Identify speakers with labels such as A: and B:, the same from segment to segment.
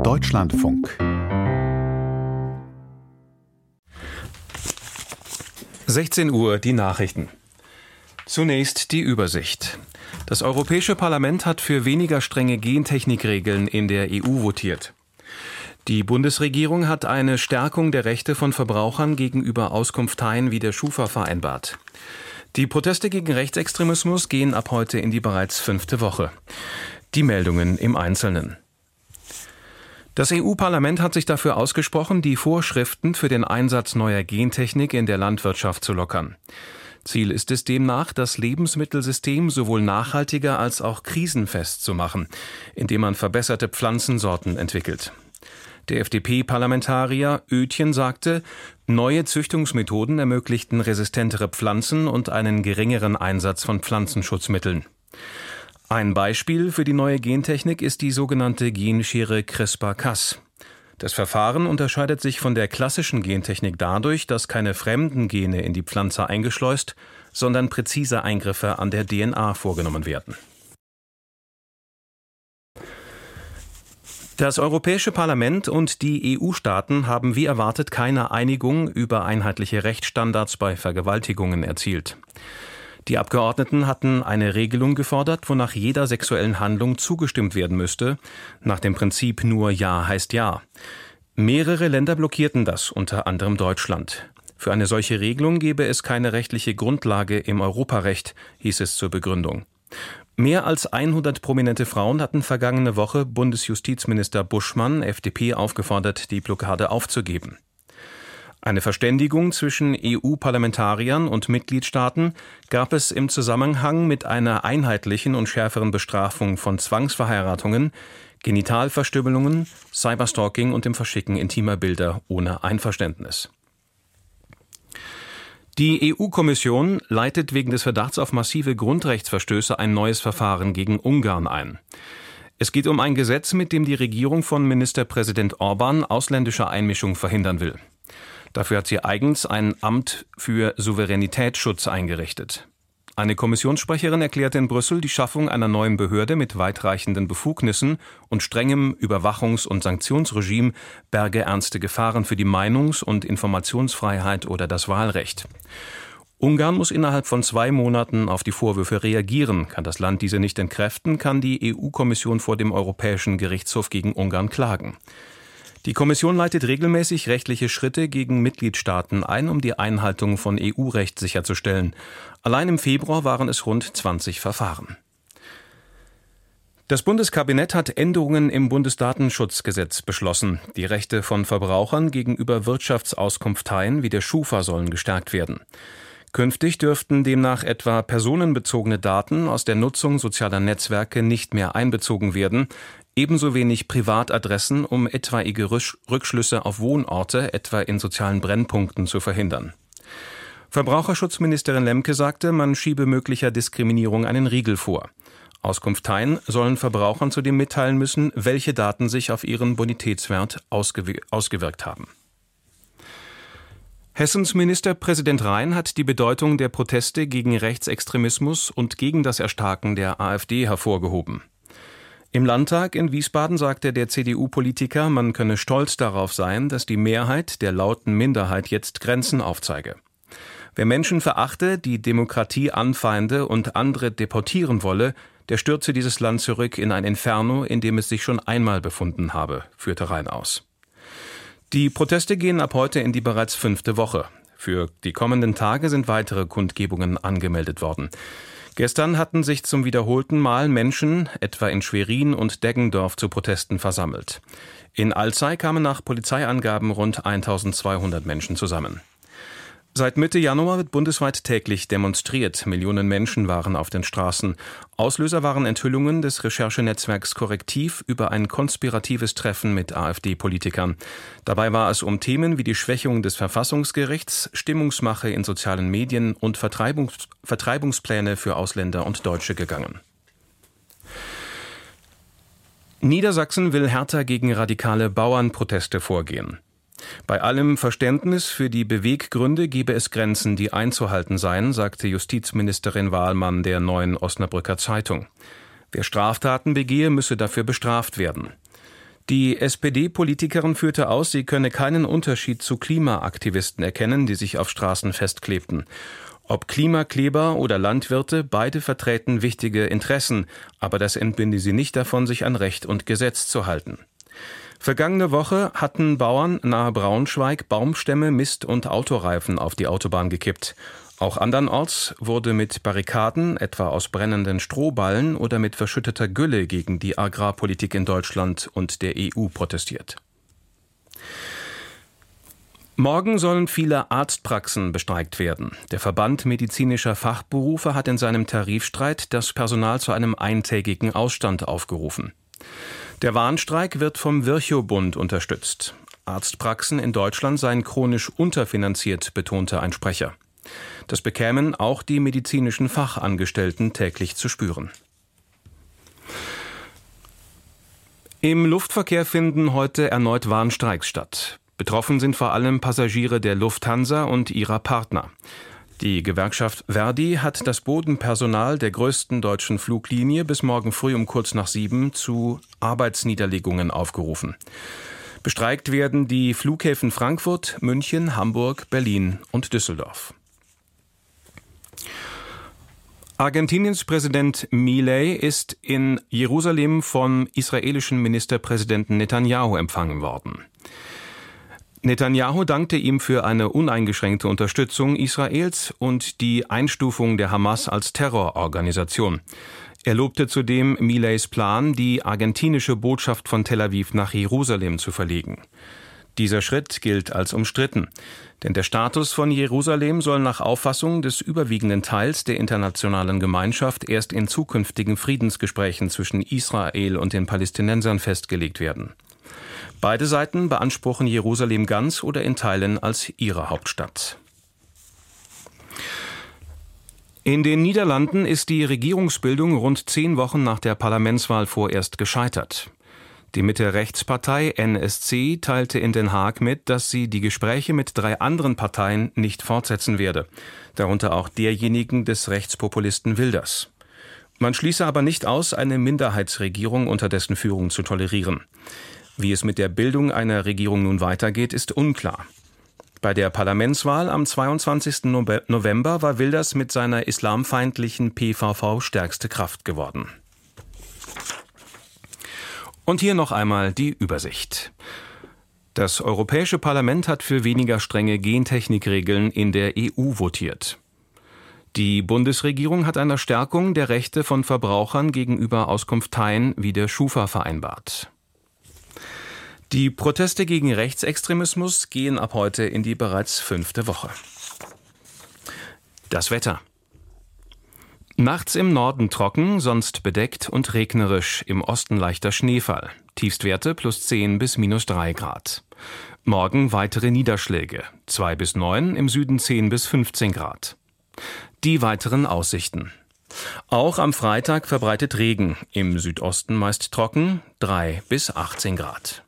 A: Deutschlandfunk
B: 16 Uhr, die Nachrichten. Zunächst die Übersicht. Das Europäische Parlament hat für weniger strenge Gentechnikregeln in der EU votiert. Die Bundesregierung hat eine Stärkung der Rechte von Verbrauchern gegenüber Auskunfteien wie der Schufa vereinbart. Die Proteste gegen Rechtsextremismus gehen ab heute in die bereits 5. Woche. Die Meldungen im Einzelnen. Das EU-Parlament hat sich dafür ausgesprochen, die Vorschriften für den Einsatz neuer Gentechnik in der Landwirtschaft zu lockern. Ziel ist es demnach, das Lebensmittelsystem sowohl nachhaltiger als auch krisenfest zu machen, indem man verbesserte Pflanzensorten entwickelt. Der FDP-Parlamentarier Oetjen sagte, neue Züchtungsmethoden ermöglichten resistentere Pflanzen und einen geringeren Einsatz von Pflanzenschutzmitteln. Ein Beispiel für die neue Gentechnik ist die sogenannte Genschere CRISPR-Cas. Das Verfahren unterscheidet sich von der klassischen Gentechnik dadurch, dass keine fremden Gene in die Pflanze eingeschleust, sondern präzise Eingriffe an der DNA vorgenommen werden. Das Europäische Parlament und die EU-Staaten haben wie erwartet keine Einigung über einheitliche Rechtsstandards bei Vergewaltigungen erzielt. Die Abgeordneten hatten eine Regelung gefordert, wonach jeder sexuellen Handlung zugestimmt werden müsste, nach dem Prinzip nur Ja heißt Ja. Mehrere Länder blockierten das, unter anderem Deutschland. Für eine solche Regelung gebe es keine rechtliche Grundlage im Europarecht, hieß es zur Begründung. Mehr als 100 prominente Frauen hatten vergangene Woche Bundesjustizminister Buschmann, FDP, aufgefordert, die Blockade aufzugeben. Eine Verständigung zwischen EU-Parlamentariern und Mitgliedstaaten gab es im Zusammenhang mit einer einheitlichen und schärferen Bestrafung von Zwangsverheiratungen, Genitalverstümmelungen, Cyberstalking und dem Verschicken intimer Bilder ohne Einverständnis. Die EU-Kommission leitet wegen des Verdachts auf massive Grundrechtsverstöße ein neues Verfahren gegen Ungarn ein. Es geht um ein Gesetz, mit dem die Regierung von Ministerpräsident Orban ausländische Einmischung verhindern will. Dafür hat sie eigens ein Amt für Souveränitätsschutz eingerichtet. Eine Kommissionssprecherin erklärte in Brüssel, die Schaffung einer neuen Behörde mit weitreichenden Befugnissen und strengem Überwachungs- und Sanktionsregime berge ernste Gefahren für die Meinungs- und Informationsfreiheit oder das Wahlrecht. Ungarn muss innerhalb von 2 Monaten auf die Vorwürfe reagieren. Kann das Land diese nicht entkräften, kann die EU-Kommission vor dem Europäischen Gerichtshof gegen Ungarn klagen. Die Kommission leitet regelmäßig rechtliche Schritte gegen Mitgliedstaaten ein, um die Einhaltung von EU-Recht sicherzustellen. Allein im Februar waren es rund 20 Verfahren. Das Bundeskabinett hat Änderungen im Bundesdatenschutzgesetz beschlossen. Die Rechte von Verbrauchern gegenüber Wirtschaftsauskunfteien wie der Schufa sollen gestärkt werden. Künftig dürften demnach etwa personenbezogene Daten aus der Nutzung sozialer Netzwerke nicht mehr einbezogen werden, ebenso wenig Privatadressen, um etwaige Rückschlüsse auf Wohnorte, etwa in sozialen Brennpunkten, zu verhindern. Verbraucherschutzministerin Lemke sagte, man schiebe möglicher Diskriminierung einen Riegel vor. Auskunfteien sollen Verbrauchern zudem mitteilen müssen, welche Daten sich auf ihren Bonitätswert ausgewirkt haben. Hessens Ministerpräsident Rhein hat die Bedeutung der Proteste gegen Rechtsextremismus und gegen das Erstarken der AfD hervorgehoben. Im Landtag in Wiesbaden sagte der CDU-Politiker, man könne stolz darauf sein, dass die Mehrheit der lauten Minderheit jetzt Grenzen aufzeige. Wer Menschen verachte, die Demokratie anfeinde und andere deportieren wolle, der stürze dieses Land zurück in ein Inferno, in dem es sich schon einmal befunden habe, führte Rhein aus. Die Proteste gehen ab heute in die bereits 5. Woche. Für die kommenden Tage sind weitere Kundgebungen angemeldet worden. Gestern hatten sich zum wiederholten Mal Menschen, etwa in Schwerin und Deggendorf, zu Protesten versammelt. In Alzey kamen nach Polizeiangaben rund 1200 Menschen zusammen. Seit Mitte Januar wird bundesweit täglich demonstriert. Millionen Menschen waren auf den Straßen. Auslöser waren Enthüllungen des Recherchenetzwerks Korrektiv über ein konspiratives Treffen mit AfD-Politikern. Dabei war es um Themen wie die Schwächung des Verfassungsgerichts, Stimmungsmache in sozialen Medien und Vertreibungspläne für Ausländer und Deutsche gegangen. Niedersachsen will härter gegen radikale Bauernproteste vorgehen. Bei allem Verständnis für die Beweggründe gebe es Grenzen, die einzuhalten seien, sagte Justizministerin Wahlmann der Neuen Osnabrücker Zeitung. Wer Straftaten begehe, müsse dafür bestraft werden. Die SPD-Politikerin führte aus, sie könne keinen Unterschied zu Klimaaktivisten erkennen, die sich auf Straßen festklebten. Ob Klimakleber oder Landwirte, beide vertreten wichtige Interessen, aber das entbinde sie nicht davon, sich an Recht und Gesetz zu halten. Vergangene Woche hatten Bauern nahe Braunschweig Baumstämme, Mist und Autoreifen auf die Autobahn gekippt. Auch andernorts wurde mit Barrikaden, etwa aus brennenden Strohballen oder mit verschütteter Gülle gegen die Agrarpolitik in Deutschland und der EU protestiert. Morgen sollen viele Arztpraxen bestreikt werden. Der Verband medizinischer Fachberufe hat in seinem Tarifstreit das Personal zu einem eintägigen Ausstand aufgerufen. Der Warnstreik wird vom Virchow-Bund unterstützt. Arztpraxen in Deutschland seien chronisch unterfinanziert, betonte ein Sprecher. Das bekämen auch die medizinischen Fachangestellten täglich zu spüren. Im Luftverkehr finden heute erneut Warnstreiks statt. Betroffen sind vor allem Passagiere der Lufthansa und ihrer Partner. Die Gewerkschaft Verdi hat das Bodenpersonal der größten deutschen Fluglinie bis morgen früh um kurz nach 7 zu Arbeitsniederlegungen aufgerufen. Bestreikt werden die Flughäfen Frankfurt, München, Hamburg, Berlin und Düsseldorf. Argentiniens Präsident Milei ist in Jerusalem vom israelischen Ministerpräsidenten Netanyahu empfangen worden. Netanyahu dankte ihm für eine uneingeschränkte Unterstützung Israels und die Einstufung der Hamas als Terrororganisation. Er lobte zudem Milleis Plan, die argentinische Botschaft von Tel Aviv nach Jerusalem zu verlegen. Dieser Schritt gilt als umstritten, denn der Status von Jerusalem soll nach Auffassung des überwiegenden Teils der internationalen Gemeinschaft erst in zukünftigen Friedensgesprächen zwischen Israel und den Palästinensern festgelegt werden. Beide Seiten beanspruchen Jerusalem ganz oder in Teilen als ihre Hauptstadt. In den Niederlanden ist die Regierungsbildung rund 10 Wochen nach der Parlamentswahl vorerst gescheitert. Die Mitte-Rechts-Partei NSC teilte in Den Haag mit, dass sie die Gespräche mit 3 anderen Parteien nicht fortsetzen werde, darunter auch derjenigen des Rechtspopulisten Wilders. Man schließe aber nicht aus, eine Minderheitsregierung unter dessen Führung zu tolerieren. Wie es mit der Bildung einer Regierung nun weitergeht, ist unklar. Bei der Parlamentswahl am 22. November war Wilders mit seiner islamfeindlichen PVV stärkste Kraft geworden. Und hier noch einmal die Übersicht. Das Europäische Parlament hat für weniger strenge Gentechnikregeln in der EU votiert. Die Bundesregierung hat eine Stärkung der Rechte von Verbrauchern gegenüber Auskunfteien wie der Schufa vereinbart. Die Proteste gegen Rechtsextremismus gehen ab heute in die bereits 5. Woche. Das Wetter. Nachts im Norden trocken, sonst bedeckt und regnerisch, im Osten leichter Schneefall. Tiefstwerte +10 bis -3 Grad. Morgen weitere Niederschläge, 2 bis 9, im Süden 10 bis 15 Grad. Die weiteren Aussichten. Auch am Freitag verbreitet Regen, im Südosten meist trocken, 3 bis 18 Grad.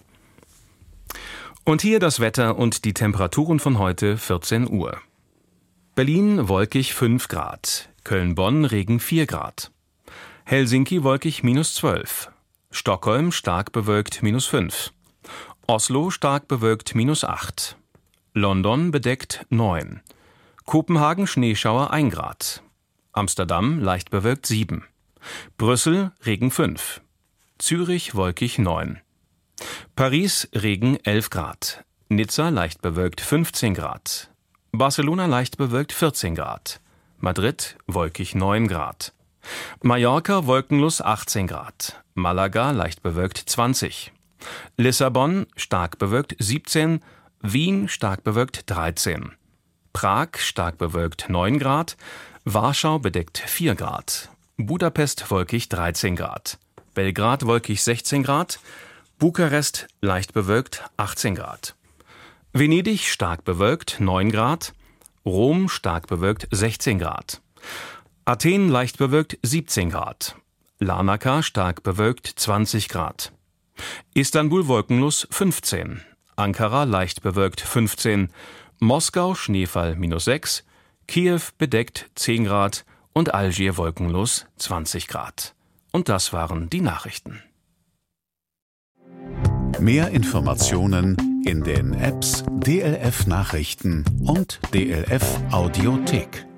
B: Und hier das Wetter und die Temperaturen von heute 14 Uhr. Berlin wolkig 5 Grad, Köln-Bonn Regen 4 Grad, Helsinki wolkig -12, Stockholm stark bewölkt -5, Oslo stark bewölkt -8, London bedeckt 9, Kopenhagen Schneeschauer 1 Grad, Amsterdam leicht bewölkt 7, Brüssel Regen 5, Zürich wolkig 9, Paris Regen 11 Grad, Nizza leicht bewölkt 15 Grad, Barcelona leicht bewölkt 14 Grad, Madrid wolkig 9 Grad, Mallorca wolkenlos 18 Grad, Malaga leicht bewölkt 20, Lissabon stark bewölkt 17, Wien stark bewölkt 13, Prag stark bewölkt 9 Grad, Warschau bedeckt 4 Grad, Budapest wolkig 13 Grad, Belgrad wolkig 16 Grad, Bukarest leicht bewölkt 18 Grad. Venedig stark bewölkt 9 Grad, Rom stark bewölkt 16 Grad, Athen leicht bewölkt 17 Grad, Larnaca stark bewölkt 20 Grad, Istanbul wolkenlos 15, Ankara leicht bewölkt 15, Moskau Schneefall -6, Kiew bedeckt 10 Grad und Algier wolkenlos 20 Grad. Und das waren die Nachrichten.
A: Mehr Informationen in den Apps DLF Nachrichten und DLF Audiothek.